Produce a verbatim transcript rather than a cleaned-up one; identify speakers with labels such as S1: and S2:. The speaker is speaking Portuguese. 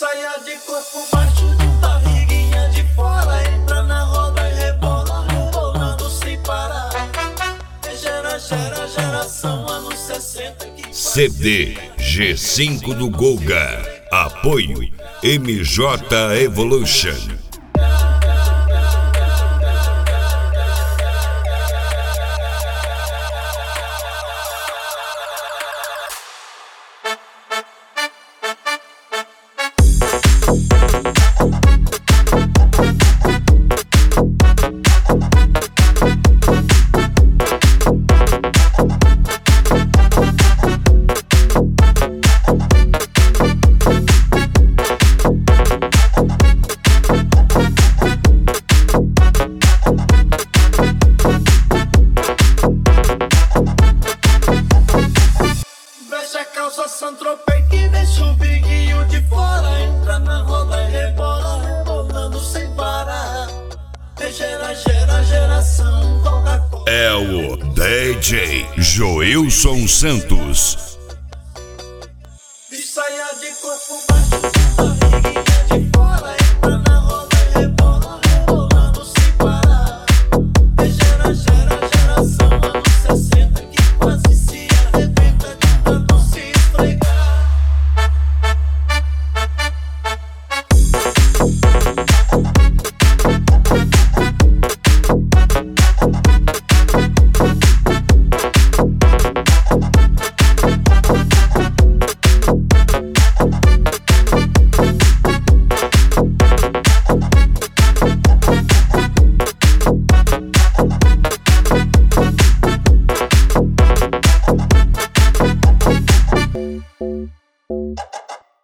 S1: saia de corpo baixo, barriguinha de fora, entra na roda e rebola, rebolando sem parar. Gera, gera, geração, anos sessenta que
S2: C D G cinco do Golga. Apoio M J Evolution.
S1: Santropei que deixa o biguinho de fora, entra na roda e rebola, rebolando sem parar. Gera, gera, geração Coca-Cola.
S2: É o D J Joilson Santos.
S1: E saia de corpo baixo, barriguinha de fora.